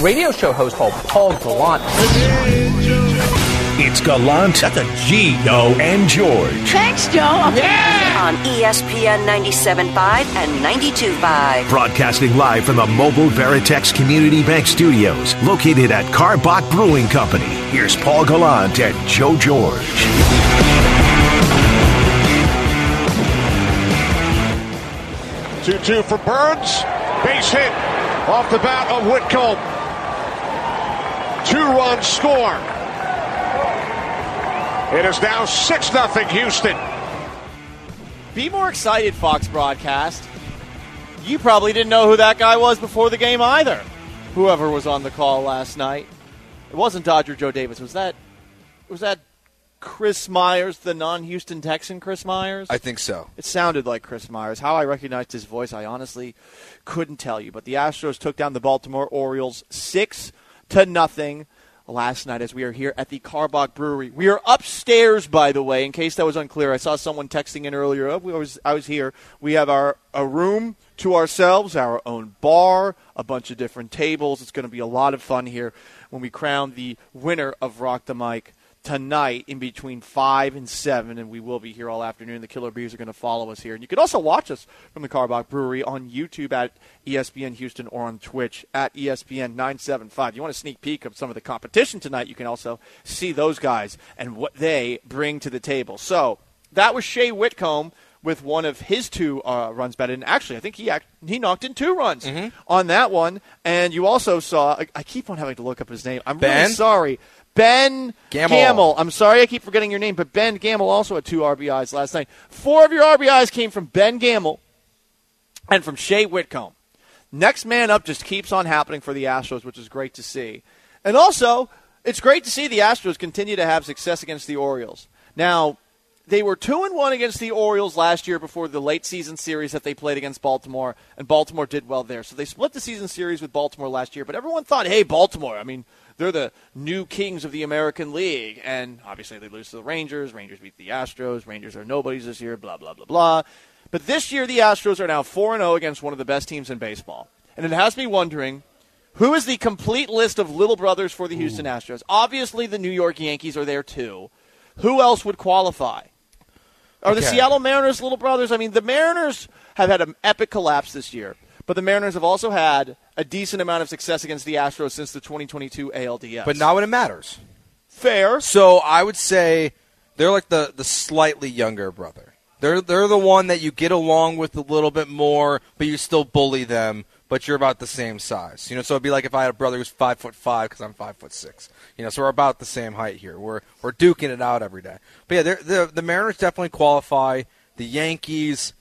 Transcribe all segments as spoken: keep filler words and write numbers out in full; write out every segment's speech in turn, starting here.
radio show host called Paul Gallant. It's Gallant, that's a G, yo, and George. Thanks, Joe. Yeah! On E S P N ninety-seven point five and ninety-two point five. Broadcasting live from the Mobile Veritex Community Bank Studios, located at Karbach Brewing Company. Here's Paul Gallant and Joe George. two two for Burns. Base hit off the bat of Whitcomb. Two-run score. It is now six nothing Houston. Be more excited, Fox broadcast. You probably didn't know who that guy was before the game either. Whoever was on the call last night. It wasn't Dodger Joe Davis. Was that was that Chris Myers, the non-Houston Texan Chris Myers? I think so. It sounded like Chris Myers. How I recognized his voice, I honestly couldn't tell you. But the Astros took down the Baltimore Orioles six to nothing. Last night as we are here at the Karbach Brewery. We are upstairs, by the way, in case that was unclear. I saw someone texting in earlier. Oh, I was, I was here. We have our a room to ourselves, our own bar, a bunch of different tables. It's going to be a lot of fun here when we crown the winner of Rock the Mic tonight in between five and seven, and we will be here all afternoon. The Killer Bees are going to follow us here. And you can also watch us from the Karbach Brewery on YouTube at E S P N Houston or on Twitch at E S P N nine seventy-five. You want a sneak peek of some of the competition tonight, you can also see those guys and what they bring to the table. So that was Shea Whitcomb with one of his two uh, runs batted. And actually, I think he act- he knocked in two runs mm-hmm. on that one. And you also saw, I, I keep on having to look up his name. I'm Ben? really sorry. Ben Gamble. Gamble. I'm sorry I keep forgetting your name, but Ben Gamble also had two R B Is last night. Four of your R B Is came from Ben Gamble and from Shea Whitcomb. Next man up just keeps on happening for the Astros, which is great to see. And also, it's great to see the Astros continue to have success against the Orioles. Now, they were two and one against the Orioles last year before the late season series that they played against Baltimore, and Baltimore did well there. So they split the season series with Baltimore last year, but everyone thought, hey, Baltimore, I mean, they're the new kings of the American League. And obviously they lose to the Rangers. Rangers beat the Astros. Rangers are nobodies this year, blah, blah, blah, blah. But this year the Astros are now four and oh against one of the best teams in baseball. And it has me wondering, who is the complete list of little brothers for the Houston Ooh. Astros? Obviously the New York Yankees are there too. Who else would qualify? Are okay. the Seattle Mariners little brothers? I mean, the Mariners have had an epic collapse this year. But the Mariners have also had a decent amount of success against the Astros since the twenty twenty-two A L D S. But not when it matters. Fair. So I would say they're like the, the slightly younger brother. They're they're the one that you get along with a little bit more, but you still bully them, but you're about the same size. You know, so it'd be like if I had a brother who's five foot five because I'm five foot six. You know, so we're about the same height here. We're we're duking it out every day. But yeah, the the Mariners definitely qualify. The Yankees,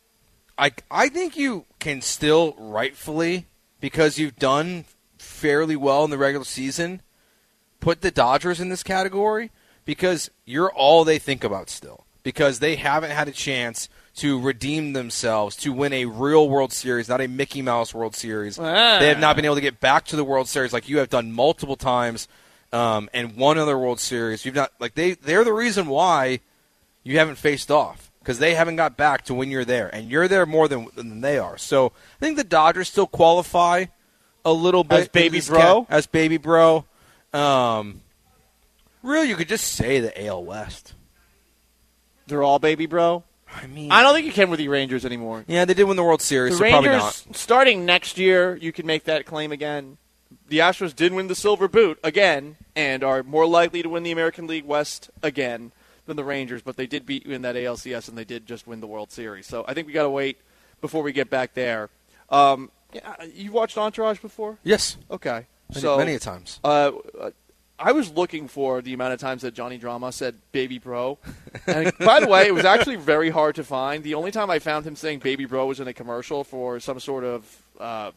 I I think you can still rightfully, because you've done fairly well in the regular season, put the Dodgers in this category because you're all they think about still. Because they haven't had a chance to redeem themselves, to win a real World Series, not a Mickey Mouse World Series. Ah. They have not been able to get back to the World Series like you have done multiple times, um, and won other World Series. You've not like they they're the reason why you haven't faced off, because they haven't got back to when you're there, and you're there more than than they are. So I think the Dodgers still qualify a little bit as baby bro, ca- as baby bro. Um, really, you could just say the A L West. They're all baby bro? I mean, I don't think you can with the Rangers anymore. Yeah, they did win the World Series, the so Rangers, probably not. Starting next year, you can make that claim again. The Astros did win the Silver Boot again and are more likely to win the American League West again than the Rangers, but they did beat you in that A L C S, and they did just win the World Series. So I think we got to wait before we get back there. Um, you watched Entourage before? Yes. Okay. Many, so many a times. Uh, I was looking for the amount of times that Johnny Drama said baby bro. And by the way, it was actually very hard to find. The only time I found him saying baby bro was in a commercial for some sort of uh,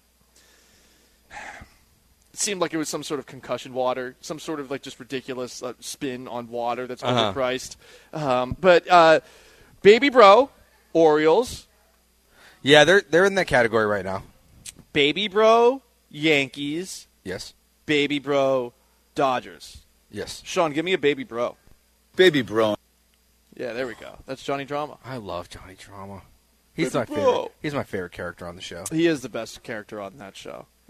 it seemed like it was some sort of concussion water, some sort of like just ridiculous uh, spin on water that's uh-huh. overpriced. Um, but uh, baby bro, Orioles. Yeah, they're they're in that category right now. Baby bro, Yankees. Yes. Baby bro, Dodgers. Yes. Sean, give me a baby bro. Baby bro. Yeah, there we go. That's Johnny Drama. I love Johnny Drama. He's baby my bro. favorite. He's my favorite character on the show. He is the best character on that show.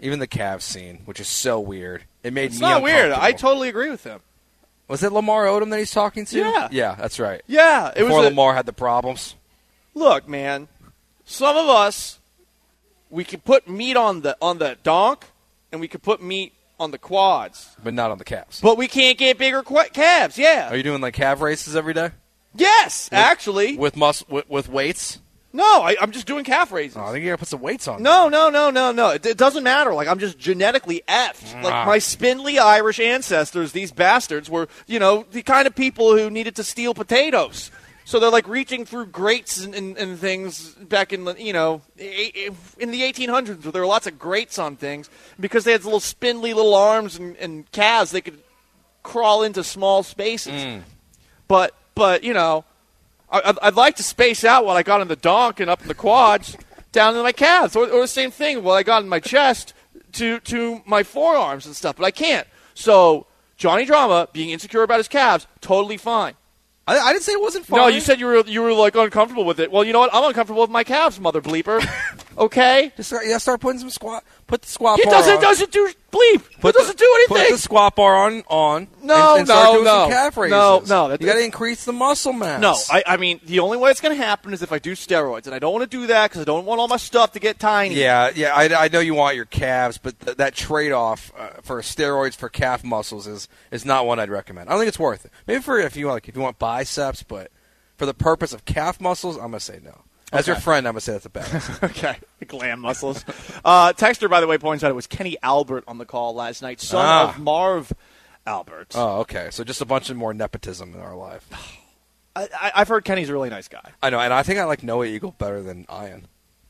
Even the Cavs scene, which is so weird. It made It's me not weird. I uncomfortable. totally agree with him. Was it Lamar Odom that he's talking to? Yeah. Yeah, that's right. Yeah. It Before was a, Lamar had the problems. Look, man, some of us, we can put meat on the on the donk, and we can put meat on the quads. But not on the Cavs. But we can't get bigger qu- calves, yeah. Are you doing like calf races every day? Yes, With- actually. With mus- with, with weights? No, I, I'm just doing calf raises. Oh, I think you got to put some weights on. No, no, no, no, no. It, it doesn't matter. Like, I'm just genetically effed. Like, Ah. my spindly Irish ancestors, these bastards, were, you know, the kind of people who needed to steal potatoes. So they're, like, reaching through grates and, and, and things back in, the you know, in the eighteen hundreds where there were lots of grates on things. Because they had little spindly little arms and, and calves, they could crawl into small spaces. Mm. But, but you know... I'd, I'd like to space out what I got in the donk and up in the quads down to my calves, or, or the same thing, what I got in my chest to to my forearms and stuff, but I can't. So Johnny Drama being insecure about his calves, totally fine. I, I didn't say it wasn't fine. No, you said you were you were like uncomfortable with it. Well, you know what? I'm uncomfortable with my calves, mother bleeper. Okay, Just start, yeah, start putting some squat. Put the squat he bar doesn't on. doesn't do bleep. He Put doesn't the, do anything. Put the squat bar on. on No, and, and start no, doing no. some calf raises. No, no, that- you got to increase the muscle mass. No, I, I mean, the only way it's going to happen is if I do steroids, and I don't want to do that because I don't want all my stuff to get tiny. Yeah, yeah, I, I know you want your calves, but th- that trade-off uh, for steroids for calf muscles is, is not one I'd recommend. I don't think it's worth it. Maybe for if you want, like if you want biceps, but for the purpose of calf muscles, I'm gonna say no. As Okay. your friend, I'm gonna say that's a bad. Okay, glam muscles. Uh, Texter, by the way, points out it was Kenny Albert on the call last night, son Ah. of Marv Albert. Oh, okay. So just a bunch of more nepotism in our life. I, I, I've heard Kenny's a really nice guy. I know, and I think I like Noah Eagle better than Ian.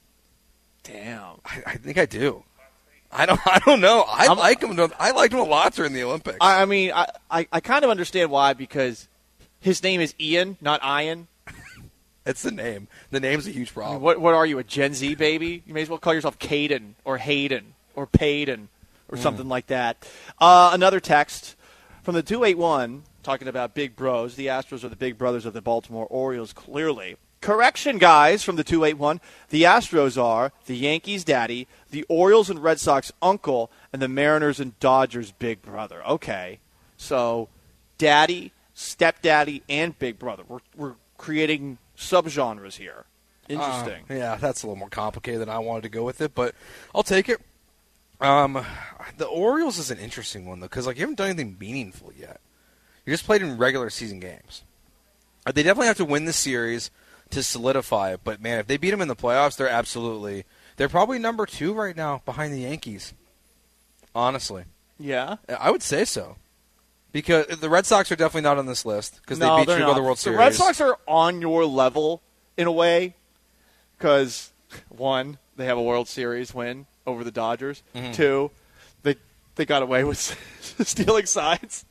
Damn. I, I think I do. I don't. I don't know. I I'm- like him. I liked him a lot during the Olympics. I, I mean, I, I, I kind of understand why, because his name is Ian, not Ian. it's the name. The name's a huge I problem. mean, what, what are you, a Gen Z baby? You may as well call yourself Caden or Hayden or Payden or something like that. Uh, another text from the two eight one talking about big bros. The Astros are the big brothers of the Baltimore Orioles, clearly. Correction, guys, from the two eight one. The Astros are the Yankees' daddy, the Orioles and Red Sox uncle, and the Mariners and Dodgers' big brother. Okay. So, daddy, stepdaddy, and big brother. We're, we're creating subgenres here. Interesting. Uh, yeah, that's a little more complicated than I wanted to go with it, but I'll take it. Um, the Orioles is an interesting one, though, because like, you haven't done anything meaningful yet. You just played in regular season games. Uh, They definitely have to win the series to solidify it, but, man, if they beat them in the playoffs, they're absolutely – they're probably number two right now behind the Yankees, honestly. Yeah. I would say so. Because the Red Sox are definitely not on this list because No, they beat they're you not. to the World Series. The Red Sox are on your level in a way because, one, they have a World Series win over the Dodgers. Mm-hmm. Two, they they got away with stealing signs.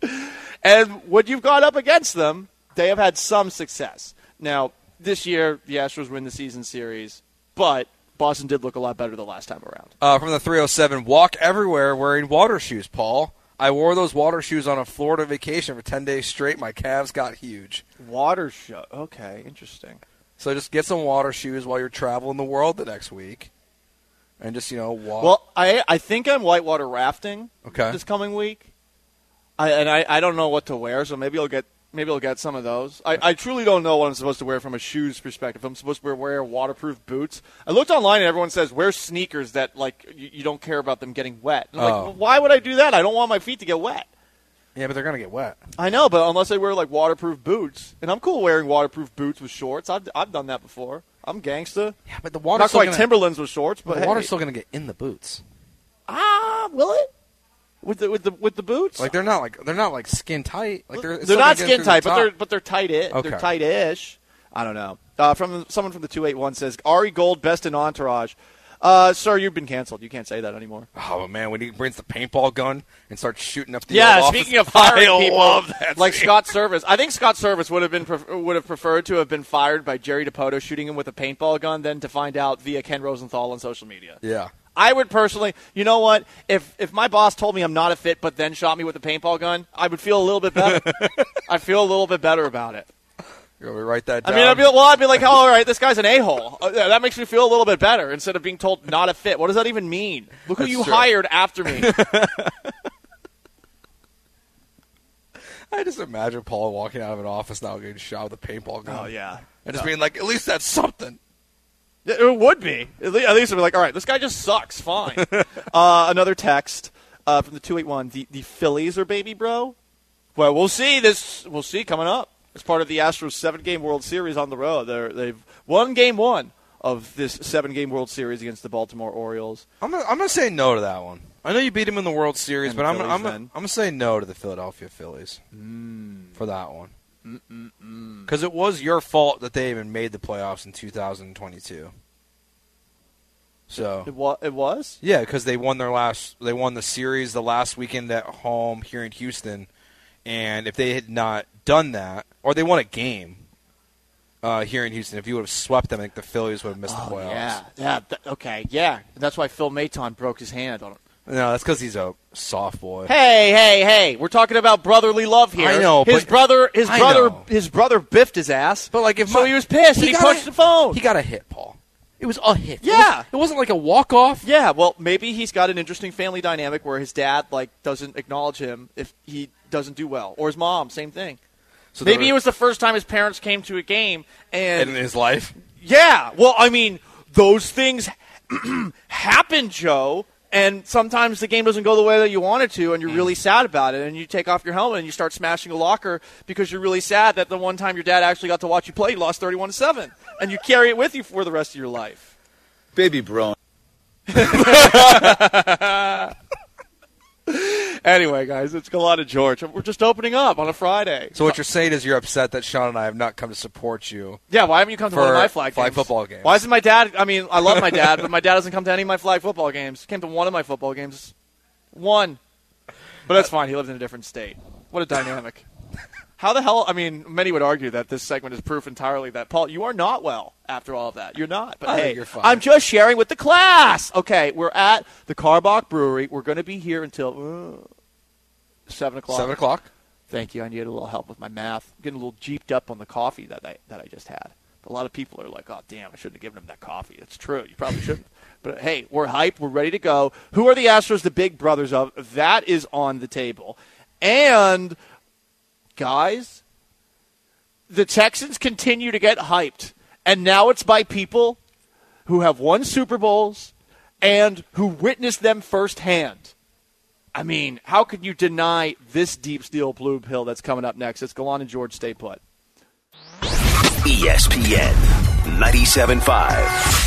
And when you've gone up against them, they have had some success. Now, this year, the Astros win the season series, but Boston did look a lot better the last time around. Uh, from the three oh seven, walk everywhere wearing water shoes, Paul. I wore those water shoes on a Florida vacation for ten days straight. My calves got huge. Water show. Okay, interesting. So just get some water shoes while you're traveling the world the next week. And just, you know, walk. Well, I I think I'm whitewater rafting Okay. this coming week. I and I, I don't know what to wear, so maybe I'll get maybe I'll get some of those. I, I truly don't know what I'm supposed to wear from a shoes perspective. I'm supposed to wear waterproof boots. I looked online and everyone says wear sneakers that like you, you don't care about them getting wet. And I'm like, Oh. well, why would I do that? I don't want my feet to get wet. yeah, but they're going to get wet. I know, but unless I wear like waterproof boots, and I'm cool wearing waterproof boots with shorts. I've I've done that before. I'm gangsta. Yeah, but the water's Not still quite gonna, Timberlands with shorts, but the hey. water's still going to get in the boots. ah, will it? With the with the with the boots? Like they're not like they're not like skin tight. Like they're, it's They're still gonna not get skin through the tight, but top. they're but they're tight. It Okay. they're tight-ish. I don't know. Uh, from someone from the two eight one says Ari Gold best in Entourage. Uh, sir, you've been canceled. You can't say that anymore. Oh man, when he brings the paintball gun and starts shooting up the Yeah, old speaking office, of firing I people, love that like scene. Scott Service, I think Scott Service would have been pref- would have preferred to have been fired by Jerry Dipoto shooting him with a paintball gun than to find out via Ken Rosenthal on social media. Yeah. I would personally, you know what? If if my boss told me I'm not a fit, but then shot me with a paintball gun, I would feel a little bit better. I feel a little bit better about it. You want me to write that down? I mean, I'd be, well, I'd be like, oh, all right, this guy's an a-hole. Uh, yeah, that makes me feel a little bit better instead of being told not a fit. What does that even mean? Look who That's you true. hired after me. I just imagine Paul walking out of an office now getting shot with a paintball gun. Oh, yeah. And just No. being like, at least that's something. It it would be. At least, at least it'd be like, all right, this guy just sucks. Fine. uh, another text uh, from the two eight one. The, the Phillies are baby bro? Well, we'll see. This We'll see coming up. As part of the Astros seven-game World Series on the road. They're, they've won game one of this seven-game World Series against the Baltimore Orioles. I'm gonna, I'm gonna say no to that one. I know you beat him in the World Series, And but I'm, Phillies I'm, then. I'm gonna say no to the Philadelphia Phillies Mm. for that one. Because it was your fault that they even made the playoffs in two thousand twenty-two. So It, wa- it was? yeah, because they won their last, they won the series the last weekend at home here in Houston, and if they had not done that, or they won a game uh, here in Houston, if you would have swept them, I think the Phillies would have missed Oh, the playoffs. yeah. Yeah. Th- okay. Yeah. That's why Phil Maton broke his hand on it. No, that's because he's a soft boy. Hey, hey, hey! We're talking about brotherly love here. I know, his but- brother, his I brother, know. his brother biffed his ass. But like, if so my- he was pissed and he got punched a- the phone. He got a hit, Paul. It was a hit. It Yeah. wasn't- it wasn't like a walk off. Yeah, well, maybe he's got an interesting family dynamic where his dad like doesn't acknowledge him if he doesn't do well, or his mom, same thing. So Maybe there- it was the first time his parents came to a game, and in his life. yeah, well, I mean, those things happen, Joe. And sometimes the game doesn't go the way that you want it to, and you're really sad about it. And you take off your helmet and you start smashing a locker because you're really sad that the one time your dad actually got to watch you play, you lost thirty-one to seven. And you carry it with you for the rest of your life. Baby bro. Anyway, guys, it's Galata George. We're just opening up on a Friday. So what you're saying is you're upset that Sean and I have not come to support you. Yeah, why haven't you come to For one of my flag, flag games? football games. Why isn't my dad? I mean, I love my dad, but my dad doesn't come to any of my flag football games. He came to one of my football games. One. But that's fine. He lives in a different state. What a dynamic. How the hell? I mean, many would argue that this segment is proof entirely that, Paul, you are not well after all of that. You're not. But I hey, think you're fine. I'm just sharing with the class. Okay, we're at the Karbach Brewery. We're going to be here until uh, seven o'clock. Seven o'clock. Thank you. I needed a little help with my math. I'm getting a little jeeped up on the coffee that I that I just had. A lot of people are like, "Oh, damn! I shouldn't have given him that coffee." It's true. You probably shouldn't. But hey, we're hyped. We're ready to go. Who are the Astros the big brothers of? That is on the table. And guys, the Texans continue to get hyped, and now it's by people who have won Super Bowls and who witnessed them firsthand. I mean, how could you deny this deep steel blue pill that's coming up next? It's Gallant and George. Stay put. E S P N ninety-seven point five.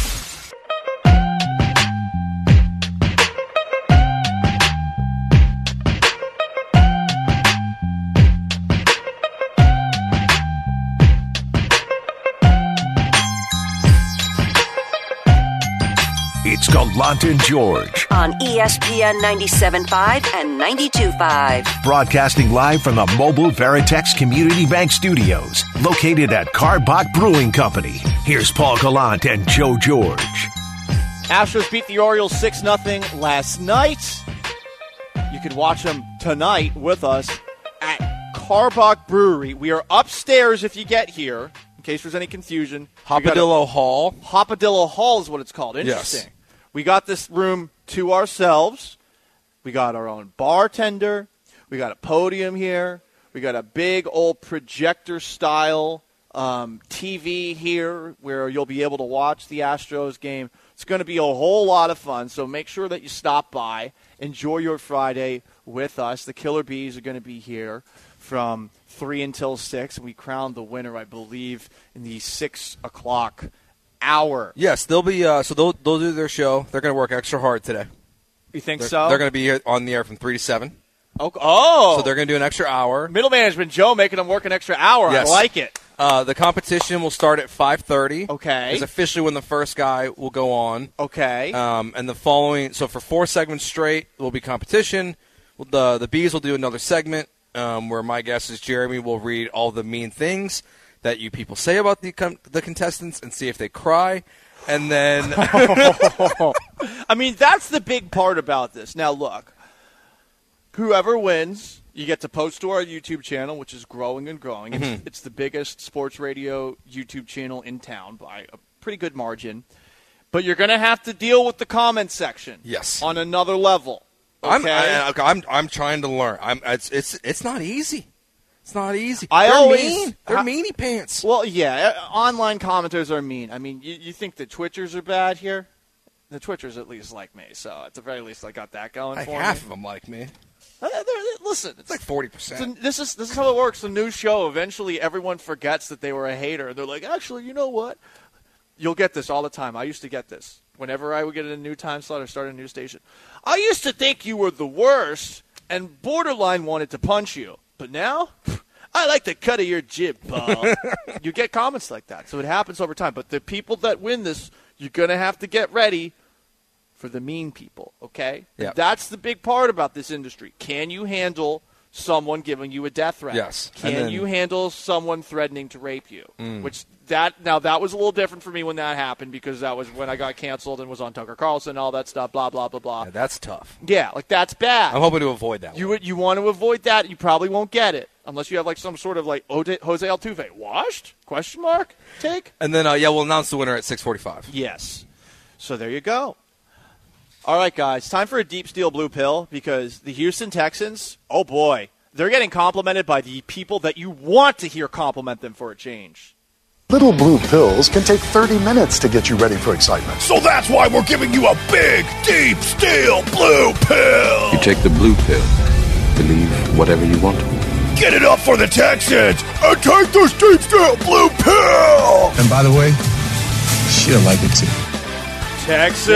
It's Gallant and George, On E S P N ninety-seven point five and ninety-two point five. broadcasting live from the Mobile Veritex Community Bank Studios, located at Karbach Brewing Company. Here's Paul Gallant and Joe George. Astros beat the Orioles six nothing last night. You can watch them tonight with us at Karbach Brewery. We are upstairs if you get here, in case there's any confusion. We got a- Hopadillo Hall. Hopadillo Hall is what it's called. Interesting. Yes. We got this room to ourselves. We got our own bartender. We got a podium here. We got a big old projector-style um, T V here where you'll be able to watch the Astros game. It's going to be a whole lot of fun, so make sure that you stop by. Enjoy your Friday with us. The Killer Bees are going to be here from three until six. We crowned the winner, I believe, in the six o'clock hour. Yes, they'll be. Uh, so they'll they'll do their show. They're going to work extra hard today. You think They're, so? They're going to be here on the air from three to seven. Oh, oh. So they're going to do an extra hour. Middle management Joe making them work an extra hour. Yes. I like it. Uh, the competition will start at five thirty. Okay. Is officially when the first guy will go on. Okay. Um, and the following, so for four segments straight, will be competition. The the Bees will do another segment um, where my guess is Jeremy will read all the mean things that you people say about the com- the contestants and see if they cry. And then I mean, that's the big part about this. Now, look, whoever wins, You get to post to our YouTube channel, which is growing and growing. Mm-hmm. It's, it's the biggest sports radio YouTube channel in town by a pretty good margin. But you're going to have to deal with the comment section. Yes. On another level. Okay? I'm, I, I'm I'm trying to learn. I'm it's it's it's not easy. It's not easy. I They're always, mean. They're I, meanie pants. Well, yeah, online commenters are mean. I mean, you, you think the Twitchers are bad here? The Twitchers at least like me, so at the very least I got that going like for half me. of them like me. Uh, they're- they're- listen, It's like forty percent. this is this is how it works. The new show, eventually everyone forgets that they were a hater. They're like, actually, you know what? You'll get this all the time. I used to get this. Whenever I would get a new time slot or start a new station. I used to think you were the worst and borderline wanted to punch you. But now, I like the cut of your jib, Paul. You get comments like that. So it happens over time. But the people that win this, you're going to have to get ready for the mean people, okay? Yep. That's the big part about this industry. Can you handle someone giving you a death threat? Yes. Can And then- you handle someone threatening to rape you? Mm. Which that now that was a little different for me when that happened because that was when I got canceled and was on Tucker Carlson and all that stuff. Blah blah blah blah. Yeah, that's tough. Yeah, like that's bad. I'm hoping to avoid that. you one. would you want to avoid that? You probably won't get it unless you have like some sort of like Ode- Jose Altuve washed question mark take. And then uh, yeah, we'll announce the winner at six forty-five. Yes. So there you go. All right, guys, time for a deep steel blue pill because the Houston Texans, oh boy, they're getting complimented by the people that you want to hear compliment them for a change. Little blue pills can take thirty minutes to get you ready for excitement. So that's why we're giving you a big, deep, steel blue pill. You take the blue pill. Believe whatever you want to. Get it up for the Texans and take this deep, steel blue pill. And by the way, she'll like it too. Texans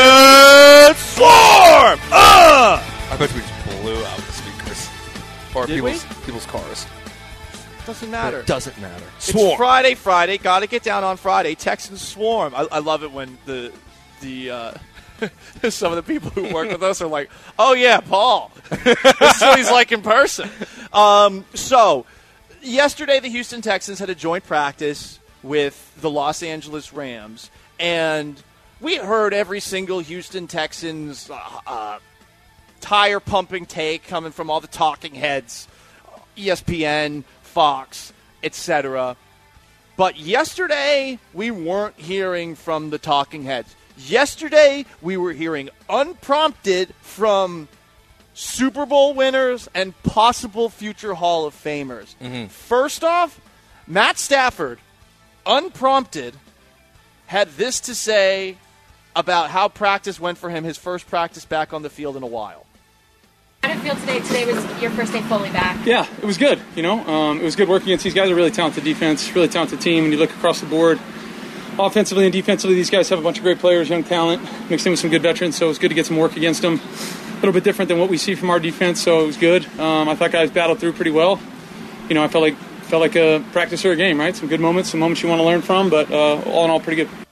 swarm! Uh! I bet we just blew out the speakers or Did people's we? people's cars. Doesn't matter. It doesn't matter. It's Friday, Friday. Got to get down on Friday. Texans swarm. I, I love it when the the uh, some of the people who work with us are like, "Oh yeah, Paul." This is what he's like in person. Um, so, yesterday the Houston Texans had a joint practice with the Los Angeles Rams, and we heard every single Houston Texans uh, uh, tire pumping take coming from all the talking heads, E S P N. Fox, et cetera. But yesterday, we weren't hearing from the talking heads. Yesterday, we were hearing unprompted from Super Bowl winners and possible future Hall of Famers. Mm-hmm. First off, Matt Stafford, unprompted, had this to say about how practice went for him, his first practice back on the field in a while. How did it feel today? Today was your first day fully back. Yeah, it was good. You know, um, it was good working against these guys. A really talented defense, really talented team. When you look across the board, offensively and defensively, these guys have a bunch of great players, young talent, mixed in with some good veterans. So it was good to get some work against them. A little bit different than what we see from our defense, so it was good. Um, I thought guys battled through pretty well. You know, I felt like felt like a practice or a game, right? Some good moments, some moments you want to learn from, but uh, all in all, pretty good.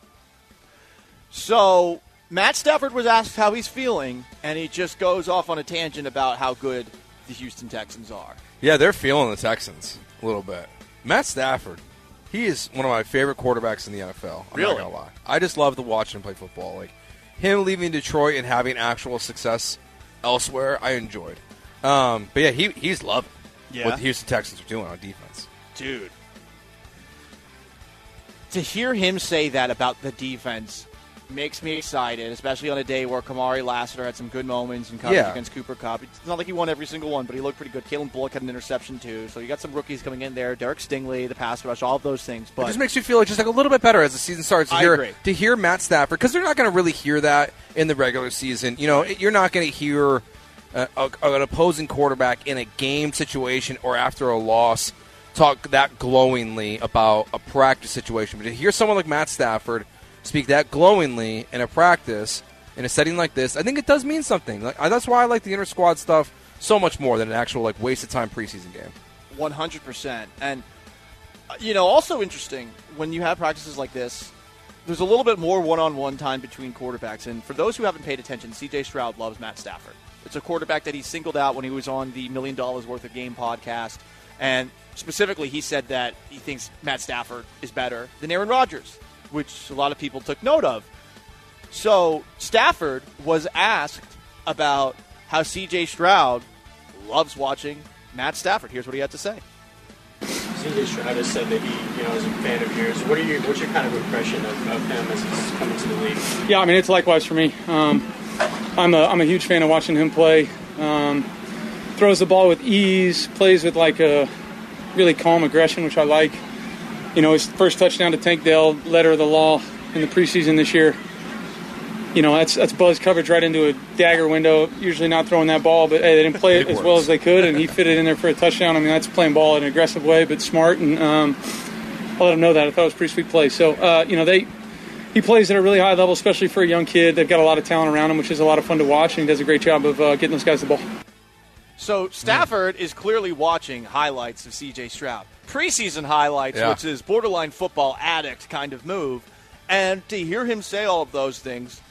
So Matt Stafford was asked how he's feeling, and he just goes off on a tangent about how good the Houston Texans are. Yeah, they're feeling the Texans a little bit. Matt Stafford, he is one of my favorite quarterbacks in the N F L. I'm Really? not going to lie. I just love to watch him play football. Like, him leaving Detroit and having actual success elsewhere, I enjoyed. Um, but, yeah, he he's loving Yeah. what the Houston Texans are doing on defense. Dude. To hear him say that about the defense makes me excited, especially on a day where Kamari Lassiter had some good moments in coverage Yeah. against Cooper Kupp. It's not like he won every single one, but he looked pretty good. Kalen Bullock had an interception, too. So you got some rookies coming in there. Derek Stingley, the pass rush, all of those things. But It just makes you feel like just like a little bit better as the season starts. To I hear, agree. To hear Matt Stafford, because they're not going to really hear that in the regular season. You know, you're not going to hear uh, a, an opposing quarterback in a game situation or after a loss talk that glowingly about a practice situation. But to hear someone like Matt Stafford speak that glowingly in a practice in a setting like this, I think it does mean something. Like, that's why I like the inter-squad stuff so much more than an actual like wasted time preseason game. one hundred percent. And, uh, you know, also interesting, when you have practices like this, there's a little bit more one-on-one time between quarterbacks. And for those who haven't paid attention, C J Stroud loves Matt Stafford. It's a quarterback that he singled out when he was on the Million Dollars Worth of Game podcast. And specifically, he said that he thinks Matt Stafford is better than Aaron Rodgers, which a lot of people took note of. So Stafford was asked about how C J Stroud loves watching Matt Stafford. Here's what he had to say. C J Stroud has said that he, you know, is a fan of yours. What are you? What's your kind of impression of, of him as he's coming to the league? Yeah, I mean, it's likewise for me. Um, I'm a I'm a huge fan of watching him play. Um, throws the ball with ease, plays with like a really calm aggression, which I like. You know, his first touchdown to Tank Dell, letter of the law in the preseason this year. You know, that's that's buzz coverage right into a dagger window. Usually not throwing that ball, but hey, they didn't play it, it as well as they could, and he fit it in there for a touchdown. I mean, that's playing ball in an aggressive way, but smart, and um, I let him know that. I thought it was a pretty sweet play. So, uh, you know, they he plays at a really high level, especially for a young kid. They've got a lot of talent around him, which is a lot of fun to watch, and he does a great job of uh, getting those guys the ball. So Stafford is clearly watching highlights of C J Stroud. Preseason highlights, yeah. which is borderline football addict kind of move. And to hear him say all of those things,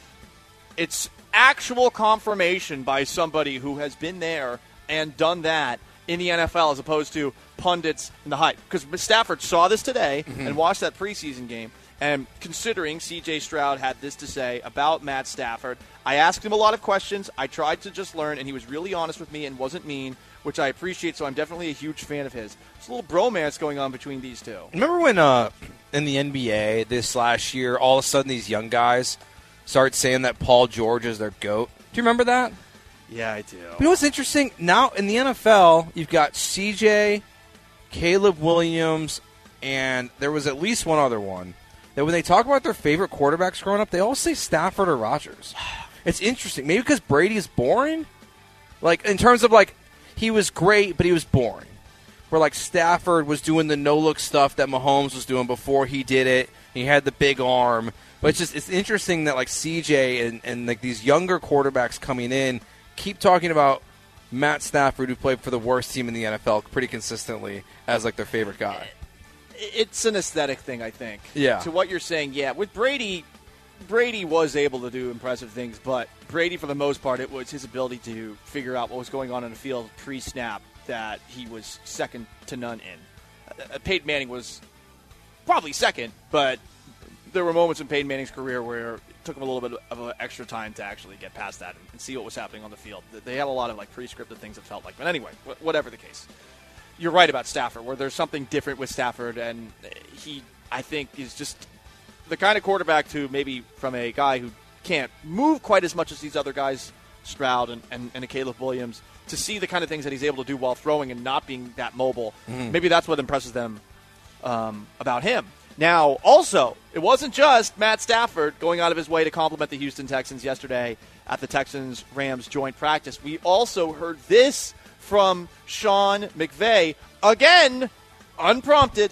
it's actual confirmation by somebody who has been there and done that in the N F L as opposed to pundits in the hype. Because Stafford saw this today mm-hmm. and watched that preseason game. And considering C J Stroud had this to say about Matt Stafford, I asked him a lot of questions. I tried to just learn, and he was really honest with me and wasn't mean, which I appreciate, so I'm definitely a huge fan of his. There's a little bromance going on between these two. Remember when uh, in the N B A this last year, all of a sudden these young guys start saying that Paul George is their GOAT? Do you remember that? Yeah, I do. But you know what's interesting? Now in the N F L, you've got C J, Caleb Williams, and there was at least one other one. That when they talk about their favorite quarterbacks growing up, they all say Stafford or Rodgers. It's interesting. Maybe because Brady is boring? Like, in terms of, like, he was great, but he was boring. Where, like, Stafford was doing the no-look stuff that Mahomes was doing before he did it. He had the big arm. But it's just, it's interesting that, like, C J and, and like, these younger quarterbacks coming in keep talking about Matt Stafford, who played for the worst team in the N F L pretty consistently, as, like, their favorite guy. It's an aesthetic thing, I think. Yeah. To what you're saying, yeah. With Brady, Brady was able to do impressive things, but Brady, for the most part, it was his ability to figure out what was going on in the field pre-snap that he was second to none in. Uh, Peyton Manning was probably second, but there were moments in Peyton Manning's career where it took him a little bit of an extra time to actually get past that and see what was happening on the field. They had a lot of like pre-scripted things that felt like. But anyway, whatever the case. You're right about Stafford, where there's something different with Stafford, and he, I think, is just the kind of quarterback to maybe from a guy who can't move quite as much as these other guys, Stroud and, and, and a Caleb Williams, to see the kind of things that he's able to do while throwing and not being that mobile. Mm-hmm. Maybe that's what impresses them um, about him. Now, also, it wasn't just Matt Stafford going out of his way to compliment the Houston Texans yesterday at the Texans-Rams joint practice. We also heard this from Sean McVay, again, unprompted.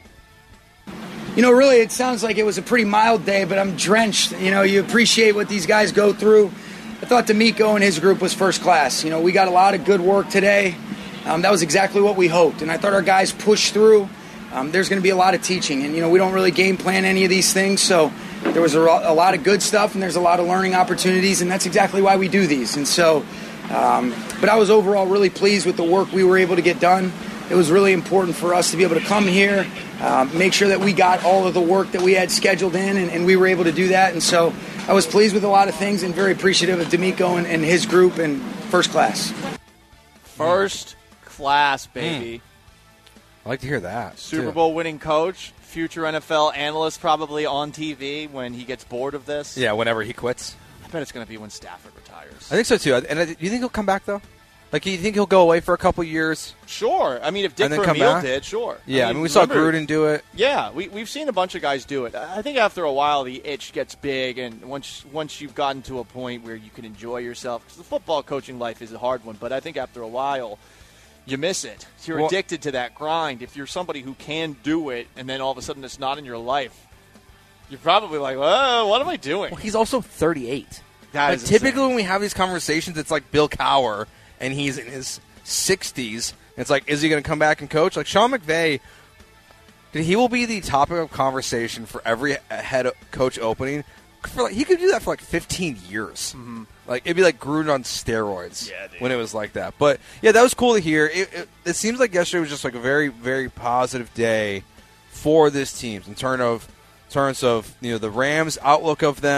You know, really, it sounds like it was a pretty mild day, but I'm drenched. You know, you appreciate what these guys go through. I thought D'Amico and his group was first class. You know, we got a lot of good work today. Um, that was exactly what we hoped, and I thought our guys pushed through. Um, there's going to be a lot of teaching, and, you know, we don't really game plan any of these things, so there was a, a lot of good stuff, and there's a lot of learning opportunities, and that's exactly why we do these. And so, um, but I was overall really pleased with the work we were able to get done. It was really important for us to be able to come here, um, make sure that we got all of the work that we had scheduled in, and, and we were able to do that. And so I was pleased with a lot of things and very appreciative of D'Amico and, and his group and first class. First class, baby. Mm. I like to hear that. Super too. Bowl winning coach, future N F L analyst probably on T V when he gets bored of this. Yeah, whenever he quits. I bet it's going to be when Stafford retires. I think so, too. And do you think he'll come back, though? Like, do you think he'll go away for a couple years? Sure. I mean, if Dick Vermeil did, sure. Yeah, I mean, I mean we saw remember, Gruden do it. Yeah, we, we've seen a bunch of guys do it. I think after a while, the itch gets big, and once once you've gotten to a point where you can enjoy yourself, because the football coaching life is a hard one, but I think after a while, you miss it. You're well, addicted to that grind. If you're somebody who can do it, and then all of a sudden it's not in your life, you're probably like, well, what am I doing? Well, he's also thirty-eight. That like, is typically insane. When we have these conversations, it's like Bill Cowher, and he's in his sixties. It's like, is he going to come back and coach? Like Sean McVay, he will be the topic of conversation for every head coach opening. For like, he could do that for like fifteen years. Mm-hmm. Like it'd be like Gruden on steroids yeah, when it was like that. But yeah, that was cool to hear. It, it, it seems like yesterday was just like a very, very positive day for this team in terms of, in terms of you know the Rams' outlook of them,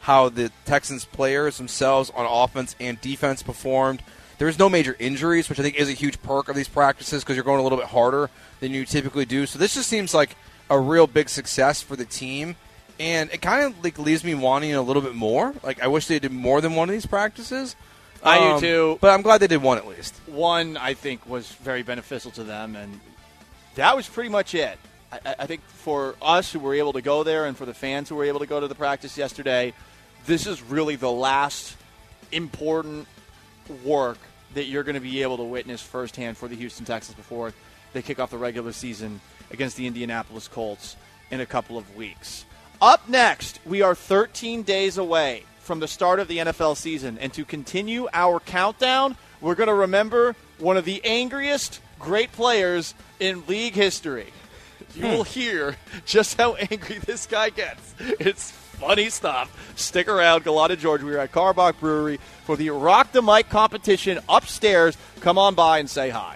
how the Texans players themselves on offense and defense performed. There was no major injuries, which I think is a huge perk of these practices because you're going a little bit harder than you typically do. So this just seems like a real big success for the team. And it kind of like leaves me wanting a little bit more. Like I wish they did more than one of these practices. I um, do too. But I'm glad they did one at least. One, I think, was very beneficial to them, and that was pretty much it. I, I think for us who were able to go there and for the fans who were able to go to the practice yesterday, this is really the last important work that you're going to be able to witness firsthand for the Houston Texans before they kick off the regular season against the Indianapolis Colts in a couple of weeks. Up next, we are thirteen days away from the start of the N F L season, and to continue our countdown, we're going to remember one of the angriest great players in league history. You will hear just how angry this guy gets. It's funny stuff. Stick around, Galata George. We are at Carbach Brewery for the Rock the Mic competition upstairs. Come on by and say hi.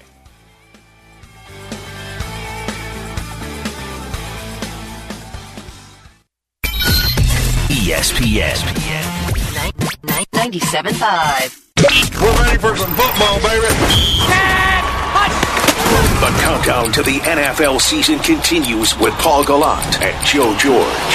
E S P N ninety-seven point five. We're ready for some football, baby. The countdown to the N F L season continues with Paul Gallant and Joe George.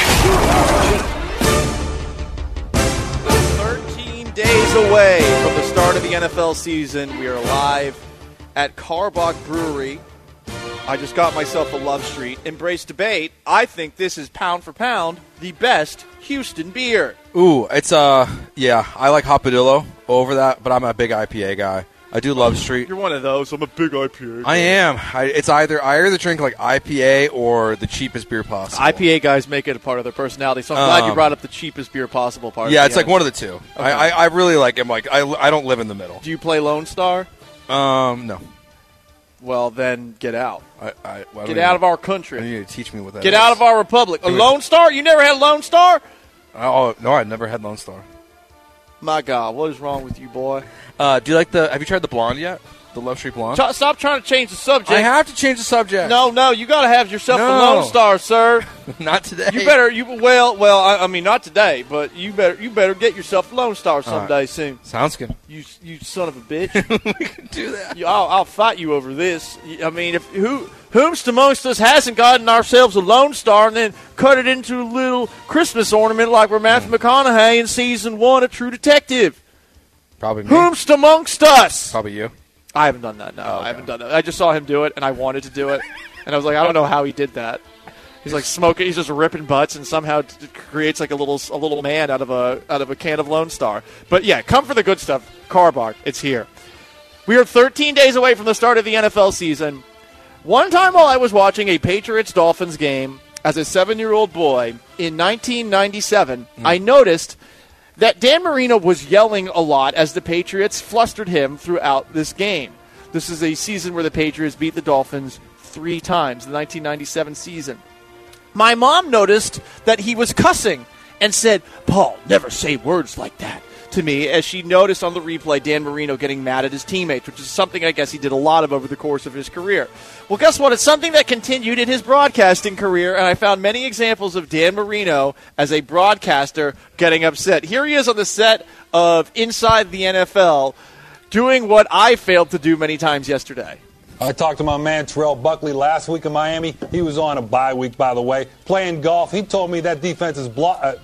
thirteen days away from the start of the N F L season. We are live at Carbach Brewery. I just got myself a Love Street. Embrace debate. I think this is pound for pound the best Houston beer. Ooh, it's uh, yeah, I like Hopadillo over that, but I'm a big I P A guy. I do Love Street. You're one of those. I'm a big I P A guy. I am. I, it's either I either drink like I P A or the cheapest beer possible. I P A guys make it a part of their personality, so I'm glad you brought up the cheapest beer possible part. Yeah, of it's like one of the two. Okay. I, I I really like. I'm like I I don't live in the middle. Do you play Lone Star? Um, no. Well, then get out. I, I, well, I get out even, of our country. You need to teach me what that get is. out of our republic. A It Lone was, Star? You never had Lone Star? Oh no, I've never had Lone Star. My God, what is wrong with you, boy? Uh, do you like the? Have you tried the blonde yet? The Love Street blonde. Ch- stop trying to change the subject. I have to change the subject. No, no, you got to have yourself no. a Lone Star, sir. Not today. You better. You well, well. I, I mean, not today, but you better. You better get yourself a Lone Star someday right. soon. Sounds good. You, you son of a bitch. We can do that. You, I'll, I'll fight you over this. I mean, if who, whomst amongst us hasn't gotten ourselves a Lone Star and then cut it into a little Christmas ornament like we're Matthew mm. McConaughey in season one of True Detective? Probably me. Whomst amongst us? Probably you. I haven't done that, no. Oh, okay. I haven't done that. I just saw him do it, and I wanted to do it. And I was like, I don't know how he did that. He's like smoking, he's just ripping butts, and somehow t- creates like a little a little man out of a out of a can of Lone Star. But yeah, come for the good stuff. Carbach, it's here. We are thirteen days away from the start of the N F L season. One time while I was watching a Patriots-Dolphins game as a seven-year-old boy in nineteen ninety-seven, mm. I noticed that Dan Marino was yelling a lot as the Patriots flustered him throughout this game. This is a season where the Patriots beat the Dolphins three times, the nineteen ninety-seven season. My mom noticed that he was cussing and said, "Paul, never say words like that," to me, as she noticed on the replay Dan Marino getting mad at his teammates, which is something I guess he did a lot of over the course of his career. Well, guess what? It's something that continued in his broadcasting career, and I found many examples of Dan Marino as a broadcaster getting upset. Here he is on the set of Inside the N F L doing what I failed to do many times yesterday. I talked to my man Terrell Buckley last week in Miami. He was on a bye week, by the way, playing golf. He told me that defense is block. Uh,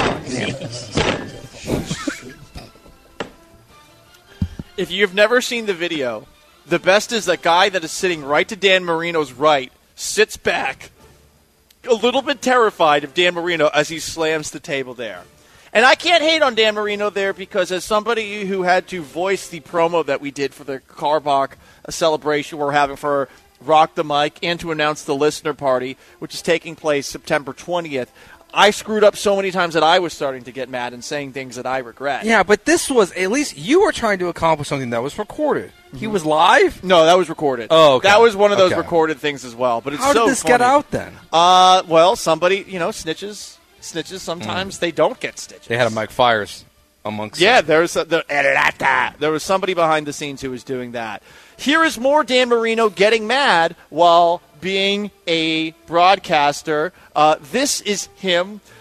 If you've never seen the video, the best is that guy that is sitting right to Dan Marino's right sits back, a little bit terrified of Dan Marino as he slams the table there. And I can't hate on Dan Marino there because as somebody who had to voice the promo that we did for the Carbach celebration we're having for Rock the Mic and to announce the listener party, which is taking place September twentieth, I screwed up so many times that I was starting to get mad and saying things that I regret. Yeah, but this was, at least you were trying to accomplish something that was recorded. Mm-hmm. He was live? No, that was recorded. Oh, okay. That was one of those okay. recorded things as well. But it's How so did this funny. get out then? Uh, well, somebody, you know, snitches. Snitches sometimes mm. they don't get stitches. They had a Mike Fires amongst Yeah, them. there's a, the, there was somebody behind the scenes who was doing that. Here is more Dan Marino getting mad while being a broadcaster. Uh, this is him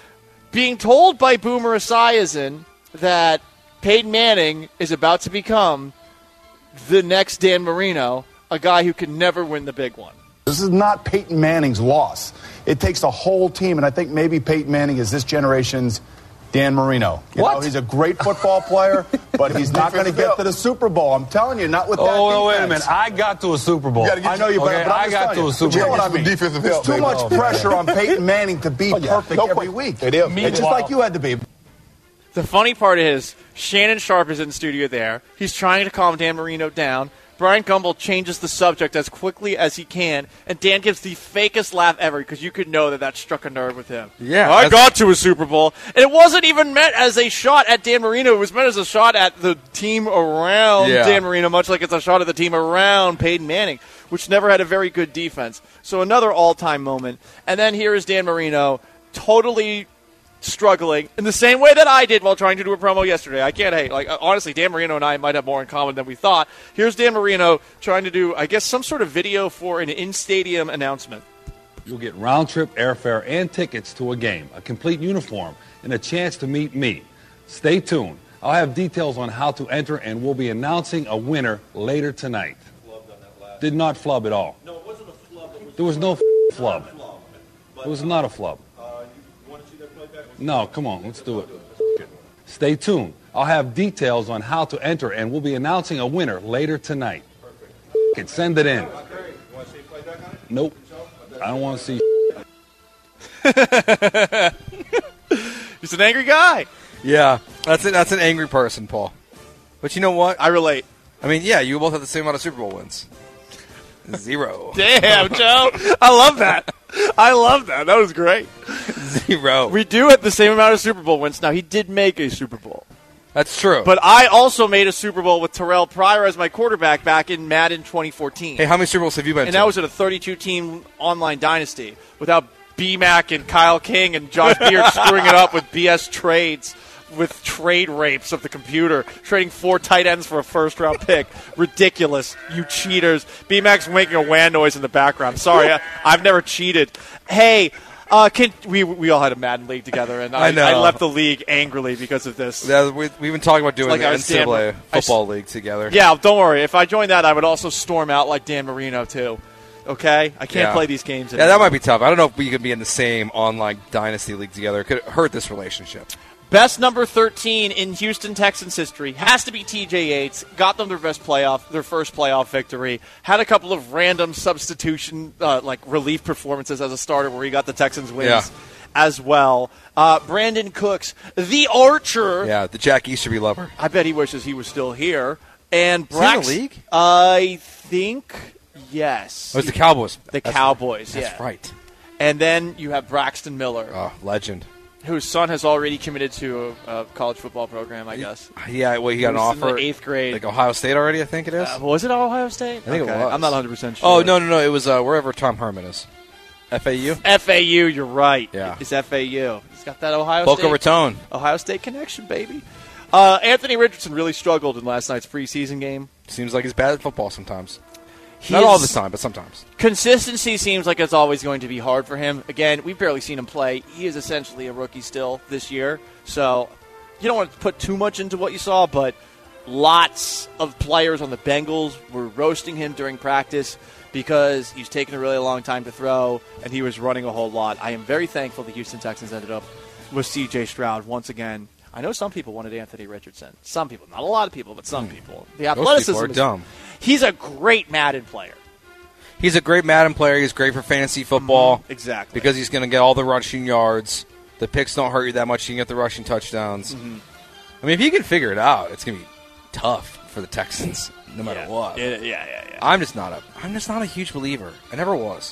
being told by Boomer Esiason that Peyton Manning is about to become the next Dan Marino, a guy who can never win the big one. This is not Peyton Manning's loss. It takes a whole team, and I think maybe Peyton Manning is this generation's Dan Marino. You what? know, he's a great football player, but he's not going to get to the Super Bowl. I'm telling you, not with that Oh, defense. wait a minute. I got to a Super Bowl. I know you, okay, but I'm I got to a Super Bowl. You know what I mean? Defensive There's help, too baby. much Oh, pressure on Peyton Manning to be Oh, yeah. perfect No every question. week. It is. It's just like you had to be. The funny part is Shannon Sharp is in the studio there. He's trying to calm Dan Marino down. Brian Gumbel changes the subject as quickly as he can, and Dan gives the fakest laugh ever because you could know that that struck a nerve with him. Yeah, I got to a Super Bowl, and it wasn't even meant as a shot at Dan Marino. It was meant as a shot at the team around Yeah. Dan Marino, much like it's a shot at the team around Peyton Manning, which never had a very good defense. So another all-time moment. And then here is Dan Marino, totally struggling in the same way that I did while trying to do a promo yesterday. I can't hate. Like, honestly, Dan Marino and I might have more in common than we thought. Here's Dan Marino trying to do, I guess, some sort of video for an in-stadium announcement. You'll get round-trip airfare and tickets to a game, a complete uniform, and a chance to meet me. Stay tuned. I'll have details on how to enter, and we'll be announcing a winner later tonight. Did not flub at all. No, it wasn't a flub. It was There was no f- flub. It was not a flub. No, come on, let's do it. Stay tuned. I'll have details on how to enter, and we'll be announcing a winner later tonight. Perfect. Send it in. Nope. I don't want to see. He's an angry guy. Yeah, that's it. That's an angry person, Paul. But you know what? I relate. I mean, yeah, you both have the same amount of Super Bowl wins. Zero. Damn, Joe. I love that. I love that. That was great. Zero. We do have the same amount of Super Bowl wins. Now, he did make a Super Bowl. That's true. But I also made a Super Bowl with Terrell Pryor as my quarterback back in Madden twenty fourteen. Hey, how many Super Bowls have you been and to? that was at a thirty-two team online dynasty without B-Mac and Kyle King and Josh Beard screwing it up with B S trades, with trade rapes of the computer, trading four tight ends for a first-round pick. Ridiculous, you cheaters. B-Mac's making a wham noise in the background. Sorry, I, I've never cheated. Hey, uh, can, we we all had a Madden league together, and I, I know. I left the league angrily because of this. Yeah, we, we've been talking about doing Like the I N C double A stand- I football s- league together. Yeah, don't worry. If I joined that, I would also storm out like Dan Marino, too. Okay? I can't Yeah. play these games Yeah, anymore. that might be tough. I don't know if we could be in the same online dynasty league together. It could hurt this relationship. Best number thirteen in Houston Texans history has to be T J Yates. Got them their best playoff, their first playoff victory. Had a couple of random substitution, uh, like relief performances as a starter where he got the Texans wins Yeah. as well. Uh, Brandon Cooks, the Archer. Yeah, the Jack Easterby lover. I bet he wishes he was still here. And Is he in the Brax- league? I think yes. Oh, it's the Cowboys. The That's Cowboys. right. Yeah, That's right. And then you have Braxton Miller. Oh, legend. Whose son has already committed to a, a college football program, I guess. Yeah, well, he got an He was in offer. the eighth grade. Like Ohio State already, I think it is. Uh, was it Ohio State? I think Okay. it was. I'm not one hundred percent sure. Oh, no, no, no. It was uh, wherever Tom Herman is. F A U? F A U, you're right. Yeah. It's F A U. He's got that Ohio Boca State. Raton. Ohio State connection, baby. Uh, Anthony Richardson really struggled in last night's preseason game. Seems like he's bad at football sometimes. He Not all is- the time, but sometimes. Consistency seems like it's always going to be hard for him. Again, we've barely seen him play. He is essentially a rookie still this year. So you don't want to put too much into what you saw, but lots of players on the Bengals were roasting him during practice because he's taken a really long time to throw, and he was running a whole lot. I am very thankful the Houston Texans ended up with C J Stroud once again. I know some people wanted Anthony Richardson. Some people. Not a lot of people, but some people. The Most athleticism people are is dumb. He's a great Madden player. He's a great Madden player. He's great for fantasy football. Mm-hmm. Exactly. Because he's going to get all the rushing yards. The picks don't hurt you that much. You can get the rushing touchdowns. Mm-hmm. I mean, if he can figure it out, it's going to be tough for the Texans, no matter Yeah. what. Yeah, yeah, yeah, yeah. I'm just not a. I'm just not a huge believer. I never was.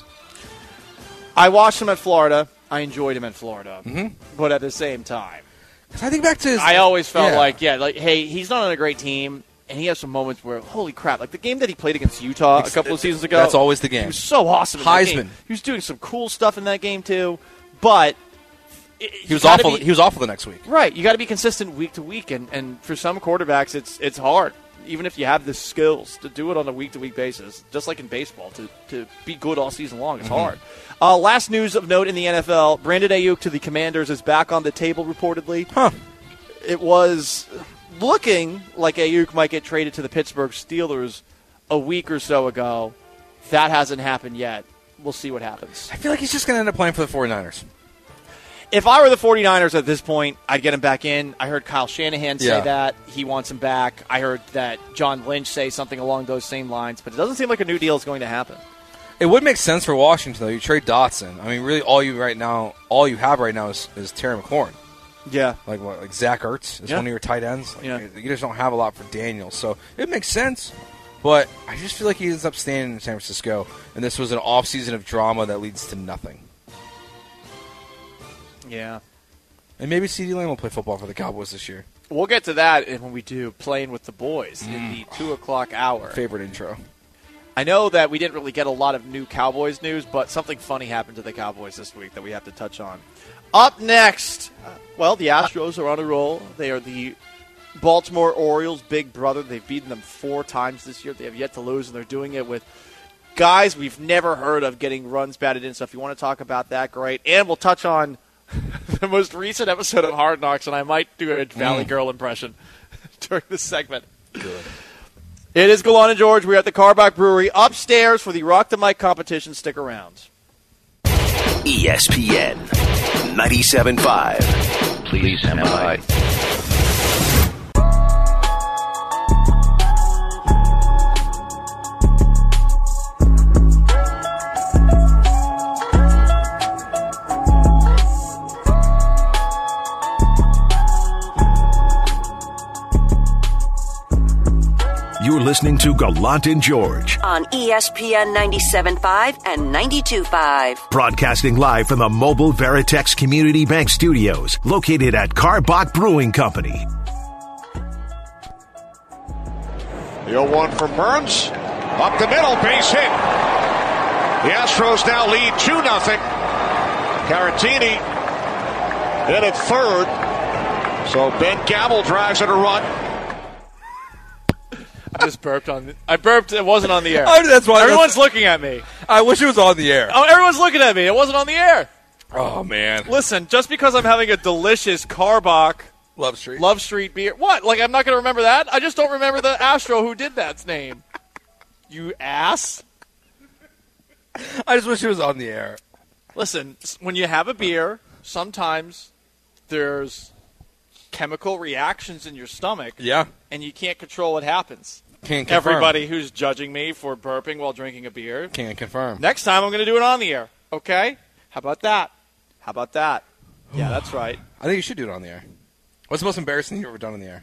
I watched him at Florida. I enjoyed him at Florida. Mhm. But at the same time, I think back to his. I always felt yeah. like, yeah, like, hey, he's not on a great team, and he has some moments where, holy crap, like the game that he played against Utah a couple of seasons ago. That's always the game. He was so awesome. In that Heisman. game. He was doing some cool stuff in that game too, but it, He was you gotta awful. be- he was awful the next week. Right, you got to be consistent week to week, and, and for some quarterbacks, it's it's hard. even if you have the skills to do it on a week-to-week basis, just like in baseball, to, to be good all season long, it's mm-hmm. hard. Uh, last news of note in the N F L, Brandon Ayuk to the Commanders is back on the table reportedly. Huh. It was looking like Ayuk might get traded to the Pittsburgh Steelers a week or so ago. That hasn't happened yet. We'll see what happens. I feel like he's just going to end up playing for the 49ers. If I were the 49ers at this point, I'd get him back in. I heard Kyle Shanahan say yeah. that. He wants him back. I heard that John Lynch say something along those same lines. But it doesn't seem like a new deal is going to happen. It would make sense for Washington, though. You trade Dotson. I mean, really, all you right now, all you have right now is, is Terry McLaurin. Yeah. Like what? Like Zach Ertz is yeah. one of your tight ends. Like, yeah. You just don't have a lot for Daniels. So it makes sense. But I just feel like he ends up staying in San Francisco. And this was an offseason of drama that leads to nothing. Yeah. And maybe CeeDee Lamb will play football for the Cowboys this year. We'll get to that when we do Playing with the Boys mm. in the two o'clock hour. Favorite intro. I know that we didn't really get a lot of new Cowboys news, but something funny happened to the Cowboys this week that we have to touch on. Up next, uh, well, the Astros are on a roll. They are the Baltimore Orioles' big brother. They've beaten them four times this year. They have yet to lose, and they're doing it with guys we've never heard of getting runs batted in. So if you want to talk about that, great. And we'll touch on the most recent episode of Hard Knocks, and I might do a Valley mm. Girl impression during this segment. Good. It is Gallant and George. We're at the Carbach Brewery upstairs for the Rock the Mic competition. Stick around. E S P N ninety-seven point five. Please stand by. You're listening to Gallant and George on E S P N ninety-seven point five and ninety-two point five. Broadcasting live from the Mobile Veritex Community Bank Studios, located at Carbach Brewing Company. The oh one from Burns. Up the middle, base hit. The Astros now lead two nothing. Caratini in at third. So Ben Gamble drives in a run. I just burped on. The, I burped. It wasn't on the air. Oh, that's why everyone's that's, looking at me. I wish it was on the air. Oh, everyone's looking at me. It wasn't on the air. Oh man! Listen, just because I'm having a delicious Carbach Love Street Love Street beer, what? Like I'm not going to remember that? I just don't remember the Astro who did that's name. You ass! I just wish it was on the air. Listen, when you have a beer, sometimes there's chemical reactions in your stomach. Yeah. And you can't control what happens. Can't confirm. Everybody who's judging me for burping while drinking a beer. Can't confirm. Next time I'm going to do it on the air. Okay? How about that? How about that? Yeah, that's right. I think you should do it on the air. What's the most embarrassing thing you've ever done on the air?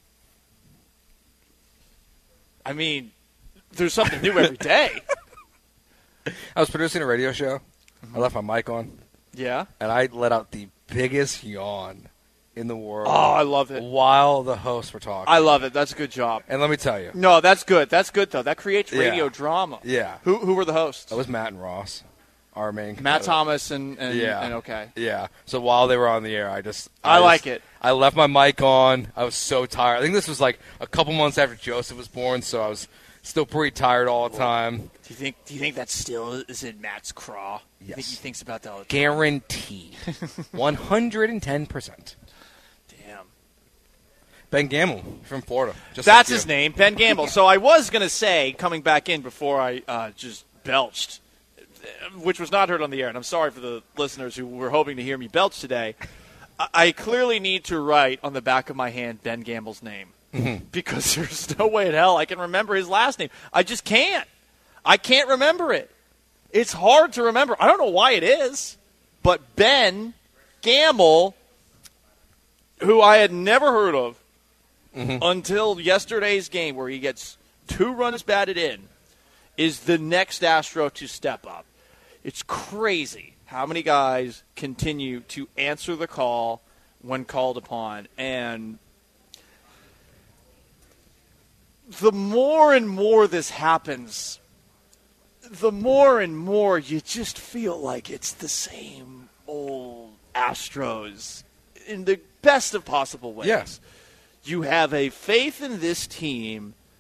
I mean, there's something new every day. I was producing a radio show. Mm-hmm. I left my mic on. Yeah? And I let out the biggest yawn in the world. Oh, I love it. While the hosts were talking. I love it. That's a good job. And let me tell you. No, that's good. That's good, though. That creates radio yeah. drama. Yeah. Who who were the hosts? That was Matt and Ross, our main Matt competitor. Thomas and, and, yeah. and okay. Yeah. So while they were on the air, I just... I, I like just, it. I left my mic on. I was so tired. I think this was like a couple months after Joseph was born, so I was still pretty tired all the time. Do you think Do you think that still is in Matt's craw? Yes. You think he thinks about that all the time? Guaranteed. one hundred ten percent. Damn. Ben Gamble from Florida. Just That's like his name, Ben Gamble. So I was going to say, coming back in before I uh, just belched, which was not heard on the air, and I'm sorry for the listeners who were hoping to hear me belch today, I, I clearly need to write on the back of my hand Ben Gamble's name. Mm-hmm. Because there's no way in hell I can remember his last name. I just can't. I can't remember it. It's hard to remember. I don't know why it is, but Ben Gamble, who I had never heard of mm-hmm. until yesterday's game where he gets two runs batted in, is the next Astro to step up. It's crazy how many guys continue to answer the call when called upon, and the more and more this happens, the more and more you just feel like it's the same old Astros in the best of possible ways. Yes. You have a faith in this team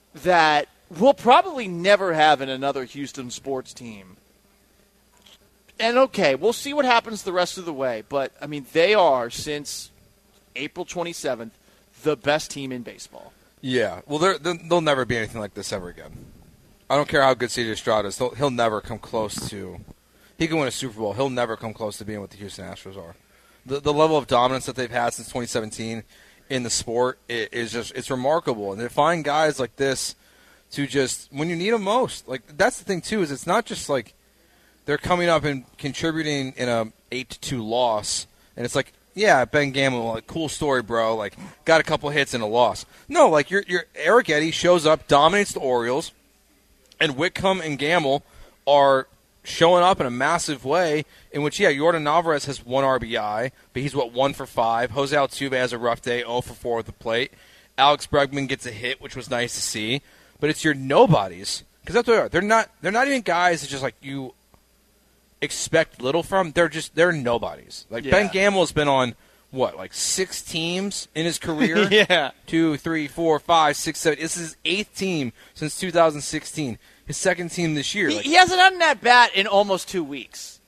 that we'll probably never have in another Houston sports team. And, okay, we'll see what happens the rest of the way. But, I mean, they are, since April twenty-seventh, the best team in baseball. Yeah. Well, they're, they're, they'll never be anything like this ever again. I don't care how good C J Stroud is. He'll, he'll never come close to – he can win a Super Bowl. He'll never come close to being what the Houston Astros are. The, the level of dominance that they've had since twenty seventeen in the sport is just – it's remarkable. And they find guys like this to just – when you need them most. Like, that's the thing, too, is it's not just like – they're coming up and contributing in a eight to two loss, and it's like, yeah, Ben Gamble, like, cool story, bro. Like, got a couple hits and a loss. No, like, your your Eric Eddy shows up, dominates the Orioles, and Whitcomb and Gamble are showing up in a massive way. In which, yeah, Yordan Alvarez has one R B I, but he's what one for five. Jose Altuve has a rough day, zero for four at the plate. Alex Bregman gets a hit, which was nice to see. But it's your nobodies, because that's what they are. They're not. They're not even guys that just like you expect little from. They're just they're nobodies. Like yeah. Ben Gamble has been on what, like six teams in his career? yeah. Two, three, four, five, six, seven. This is his eighth team since two thousand sixteen. His second team this year. He, like, he hasn't done that bat in almost two weeks.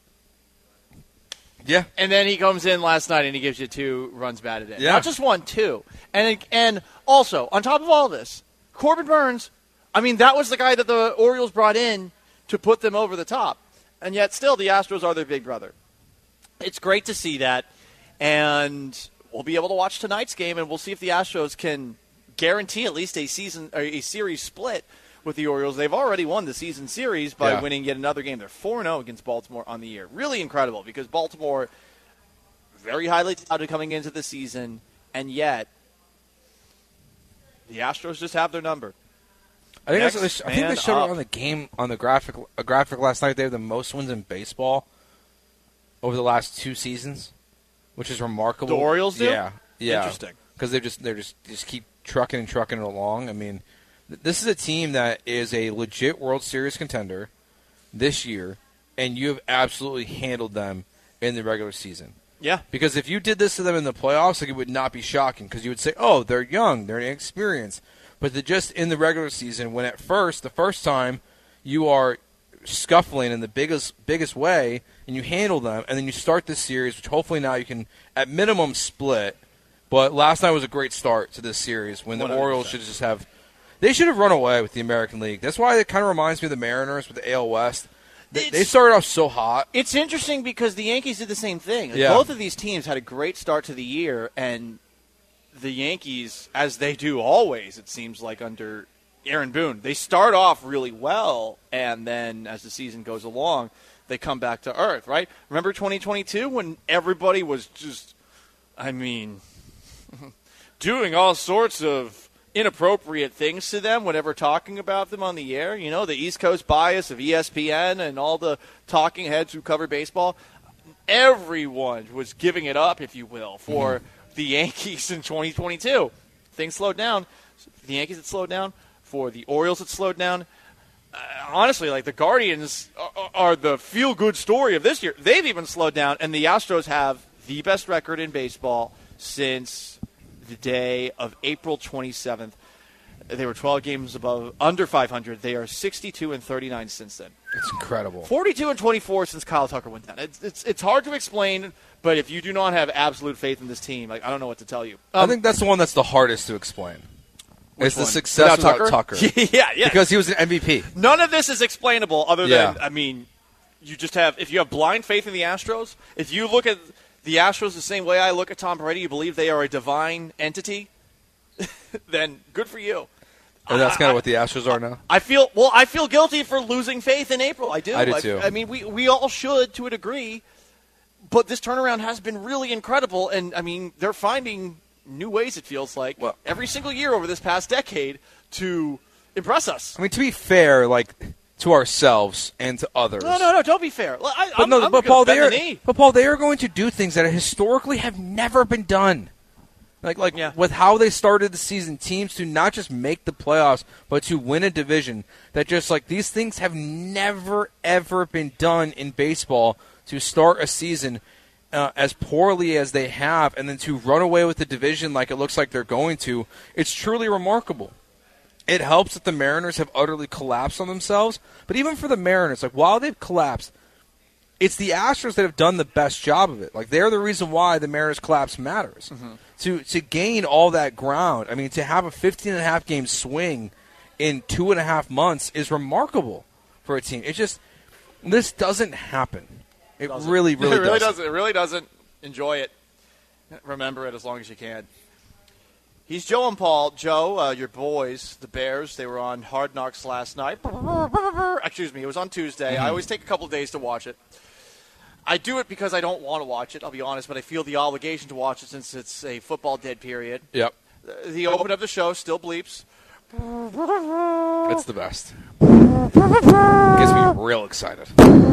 Yeah. And then he comes in last night and he gives you two runs batted in. Yeah. Not just one, two. And and also, on top of all this, Corbin Burns, I mean, that was the guy that the Orioles brought in to put them over the top. And yet still the Astros are their big brother. It's great to see that. And we'll be able to watch tonight's game, and we'll see if the Astros can guarantee at least a season or a series split with the Orioles. They've already won the season series by yeah. winning yet another game. They're four and oh against Baltimore on the year. Really incredible, because Baltimore, very highly touted coming into the season, and yet the Astros just have their number. I think, that's, I think they showed it on the game on the graphic a graphic last night. They have the most wins in baseball over the last two seasons, which is remarkable. The Orioles do? Yeah, yeah. Interesting. Because they just they just just keep trucking and trucking it along. I mean, th- this is a team that is a legit World Series contender this year, and you have absolutely handled them in the regular season. Yeah. Because if you did this to them in the playoffs, like, it would not be shocking, because you would say, "Oh, they're young, they're inexperienced." But the, just in the regular season, when at first, the first time, you are scuffling in the biggest biggest way, and you handle them, and then you start this series, which hopefully now you can, at minimum, split. But last night was a great start to this series when the one hundred percent. Orioles should just have – they should have run away with the American League. That's why it kind of reminds me of the Mariners with the A L West. They, they started off so hot. It's interesting because the Yankees did the same thing. Yeah. Both of these teams had a great start to the year, and the Yankees, as they do always, it seems like under Aaron Boone, they start off really well, and then as the season goes along, they come back to earth, right? Remember twenty twenty-two when everybody was just, I mean, doing all sorts of inappropriate things to them whenever talking about them on the air? You know, the East Coast bias of E S P N and all the talking heads who cover baseball. Everyone was giving it up, if you will, for mm-hmm. the Yankees in twenty twenty-two. Things slowed down. The Yankees had slowed down. For the Orioles, it slowed down. Uh, honestly, like, the Guardians are, are the feel-good story of this year. They've even slowed down, and the Astros have the best record in baseball since the day of April twenty-seventh. They were twelve games above, under five hundred. They are sixty-two and thirty-nine since then. It's incredible. forty-two and twenty-four since Kyle Tucker went down. It's it's it's hard to explain, but if you do not have absolute faith in this team, like, I don't know what to tell you. Um, I think that's the one that's the hardest to explain. It's the one? success without without Tucker? Tucker. yeah, yeah. Because he was an M V P. None of this is explainable other Yeah. than, I mean, you just have, if you have blind faith in the Astros, if you look at the Astros the same way I look at Tom Brady, you believe they are a divine entity, then good for you. And that's kind of what the Astros are now. I feel well. I feel guilty for losing faith in April. I do. I do too. I, I mean, we we all should to a degree, but this turnaround has been really incredible. And I mean, they're finding new ways. It feels like well, every single year over this past decade to impress us. I mean, to be fair, like to ourselves and to others. No, no, no. Don't be fair. I, but I'm, no, I'm but gonna Paul, bend they are. the knee. But Paul, they are going to do things that historically have never been done. Like, like yeah. with how they started the season, teams to not just make the playoffs, but to win a division. That just, like, these things have never, ever been done in baseball, to start a season uh, as poorly as they have, and then to run away with the division like it looks like they're going to. It's truly remarkable. it helps that the Mariners have utterly collapsed on themselves. But even for the Mariners, like while they've collapsed, it's the Astros that have done the best job of it. Like they're the reason why the Mariners collapse matters. Mm-hmm. To to gain all that ground, I mean, to have a fifteen and a half game swing in two and a half months is remarkable for a team. It's just this doesn't happen. It doesn't. really, really, it really doesn't. doesn't. It really doesn't. Enjoy it. Remember it as long as you can. He's Joe and Paul. Joe, uh, your boys, the Bears, they were on Hard Knocks last night. Excuse me, it was on Tuesday. Mm-hmm. I always take a couple days to watch it. I do it because I don't want to watch it, I'll be honest, but I feel the obligation to watch it since it's a football dead period. Yep. The, the open of the show still bleeps. It's the best. Gets me real excited.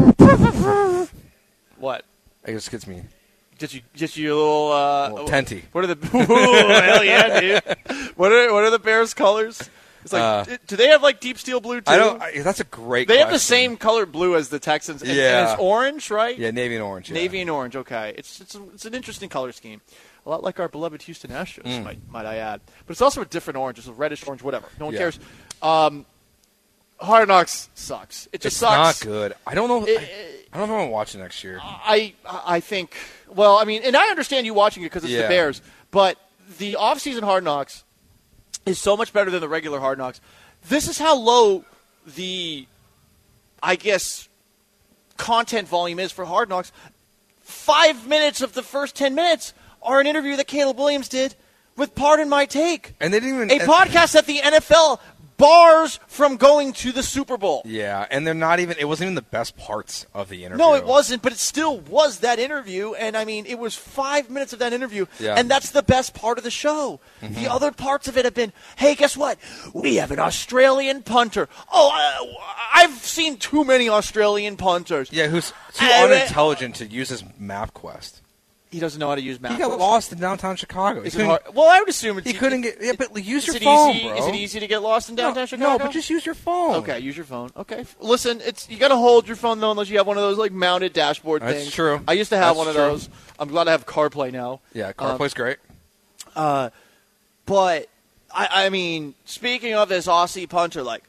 What? It just gets me... Just you, just you little, uh, little tenty. What are the? Ooh, hell yeah, dude! What are what are the Bears' colors? It's like, uh, do they have like deep steel blue too? I don't. I, that's a great. They question. have the same colored blue as the Texans. And, yeah, and it's orange, right? Yeah, navy and orange. Yeah. Navy and orange. Okay, it's it's a, it's an interesting color scheme. A lot like our beloved Houston Astros, mm. might might I add. But it's also a different orange. It's a reddish orange, whatever. No one yeah. cares. Um, Hard Knocks sucks. It just it's sucks. It's not good. I don't know. It, I, I don't know if I'm going to watch it next year. I I think, well, I mean, and I understand you watching it because it's yeah. the Bears, but the off-season Hard Knocks is so much better than the regular Hard Knocks. This is how low the, I guess, content volume is for Hard Knocks. Five minutes of the first ten minutes are an interview that Caleb Williams did with Pardon My Take. And they didn't even... A podcast that the N F L bars from going to the Super Bowl. Yeah, and they're not even, it wasn't even the best parts of the interview. No, it wasn't, but it still was that interview, and I mean, it was five minutes of that interview, yeah. and that's the best part of the show. Mm-hmm. The other parts of it have been, hey, guess what? We have an Australian punter. Oh, I, I've seen too many Australian punters. Yeah, who's too uh, unintelligent to use his MapQuest. He doesn't know how to use MapQuest. He got lost in downtown Chicago. Is it hard? Well, I would assume it's he couldn't get. Yeah, but use your it phone, easy, bro. Is it easy to get lost in downtown no, Chicago? No, but just use your phone. Okay, use your phone. Okay, listen, it's you got to hold your phone though, unless you have one of those like mounted dashboard That's things. true. I used to have That's one of true. those. I'm glad I have CarPlay now. Yeah, CarPlay's um, great. Uh, but I, I mean, speaking of this Aussie punter, like.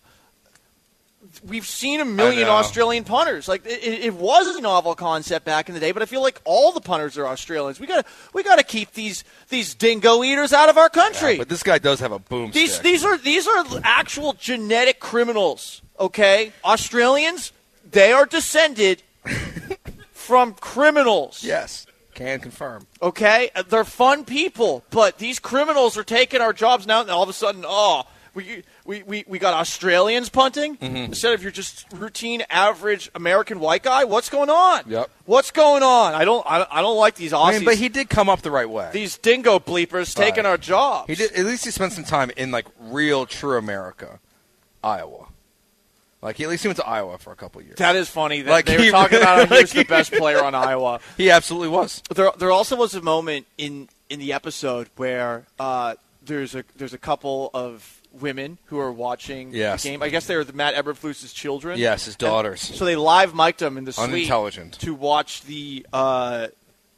We've seen a million Australian punters. Like it, it was a novel concept back in the day, but I feel like all the punters are Australians. We got we got to keep these these dingo eaters out of our country. Yeah, but this guy does have a boomstick. These these are these are actual genetic criminals. Okay, Australians, they are descended from criminals. Yes, can confirm. Okay, they're fun people, but these criminals are taking our jobs now, and all of a sudden, oh. We, we, we, we got Australians punting mm-hmm. instead of your just routine average American white guy. What's going on? Yep. What's going on? I don't I, I don't like these Aussies. I mean, but he did come up the right way. These dingo bleepers taking right. our jobs. He did. At least he spent some time in like real, true America, Iowa. Like at least he went to Iowa for a couple of years. That is funny. That like they he, were talking about how he like was the best player on Iowa. He absolutely was. There there also was a moment in, in the episode where uh, there's a there's a couple of women who are watching yes. the game. I guess they were the Matt Eberflus's children. Yes, his daughters. And so they live mic'd them in the suite Unintelligent. to watch the uh,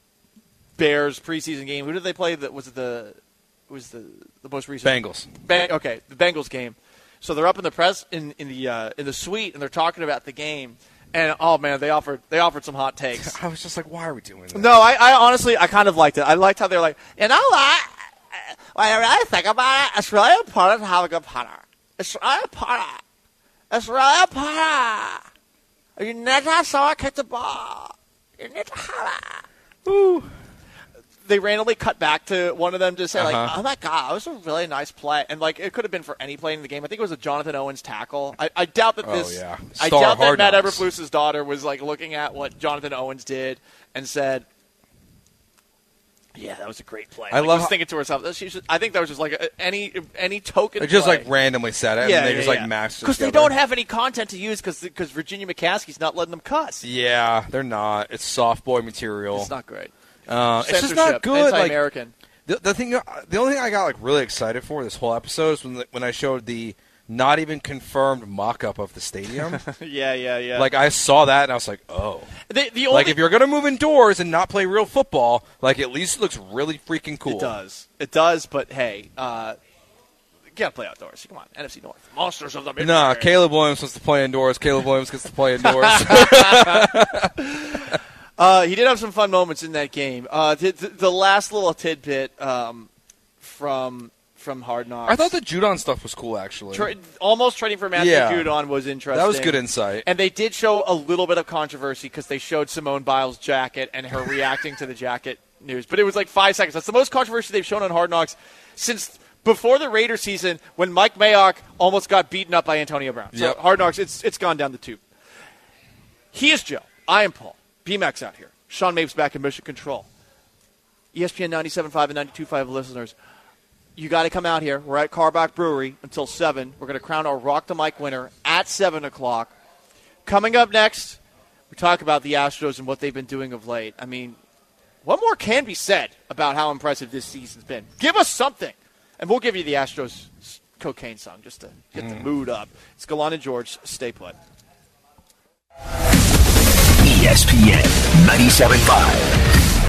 Bears preseason game. Who did they play? That was it the was the the most recent Bengals. Ba- okay, the Bengals game. So they're up in the press in in the uh, in the suite and they're talking about the game. And oh man, they offered they offered some hot takes. I was just like, why are we doing this? No, I, I honestly I kind of liked it. I liked how they're like, you know what? When I really think about it, it's really important to have a good punter. It's really important. It's really important. You need to have someone kick the ball. You need to have it. Ooh. They randomly cut back to one of them to say, uh-huh. like, oh, my God, that was a really nice play. And, like, it could have been for any play in the game. I think it was a Jonathan Owens tackle. I, I doubt that this oh, yeah. I Star doubt that Matt Knocks. Eberflus's daughter was, like, looking at what Jonathan Owens did and said, yeah, that was a great play. I like, love just thinking to herself. She should, I think that was just like a, any any token. It just play. like randomly said it, yeah, and they yeah, just yeah. like matched because they don't have any content to use because because Virginia McCaskey's not letting them cuss. Yeah, they're not. It's soft boy material. It's not great. Uh, it's just not good. Anti-American. Like, the, the thing, the only thing I got like really excited for this whole episode is when the, when I showed the not even confirmed mock-up of the stadium. yeah, yeah, yeah. Like, I saw that, and I was like, oh. The, the only like, if you're going to move indoors and not play real football, like, at least it looks really freaking cool. It does. It does, but hey, uh, got to play outdoors. Come on, N F C North. Monsters of the Midway. Nah, Caleb Williams wants to play indoors. Caleb Williams gets to play indoors. uh, he did have some fun moments in that game. Uh, the, the, the last little tidbit um, from from Hard Knocks. I thought the Judon stuff was cool, actually. Tra- almost trading for Matthew yeah. Judon was interesting. That was good insight. And they did show a little bit of controversy because they showed Simone Biles' jacket and her reacting to the jacket news. But it was like five seconds. That's the most controversy they've shown on Hard Knocks since before the Raiders season when Mike Mayock almost got beaten up by Antonio Brown. So yep. Hard Knocks, it's it's gone down the tube. He is Joe. I am Paul. B-Max out here. Sean Mapes back in Mission Control. E S P N ninety-seven point five and ninety-two point five listeners. You got to come out here. We're at Carbach Brewery until seven. We're going to crown our Rock the Mic winner at seven o'clock. Coming up next, we talk about the Astros and what they've been doing of late. I mean, what more can be said about how impressive this season's been? Give us something, and we'll give you the Astros cocaine song just to get mm. the mood up. It's Galan and George. Stay put. E S P N ninety-seven point five.